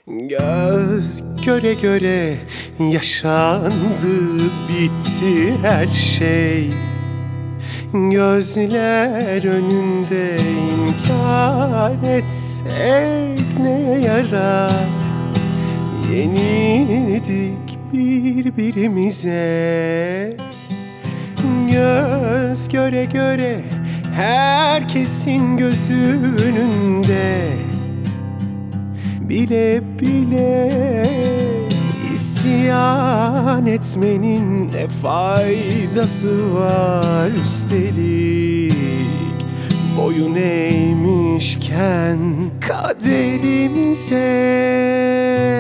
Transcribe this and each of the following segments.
Göz göre göre yaşandı, bitti her şey. Gözler önünde inkar etsek ne yarar? Yenildik birbirimize. Göz göre göre herkesin gözü önünde, bile bile isyan etmenin ne faydası var? Üstelik boyun eğmişken kaderimize.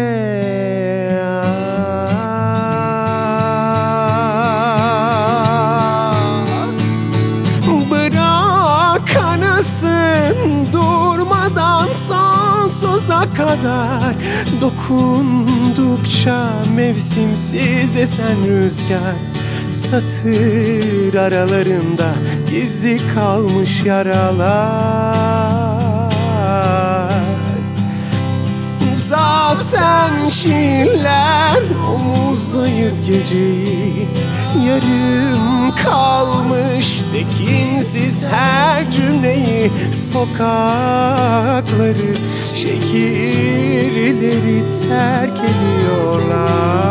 Bırak anasın durmadan sonsuza kadar, dokundukça mevsimsiz esen rüzgar, satır aralarında gizli kalmış yaralar. Zaten şiirler omuzlayıp geceyi, yarım kalmış tekinsiz her cümleyi, sokakları, şehirleri terk ediyorlar.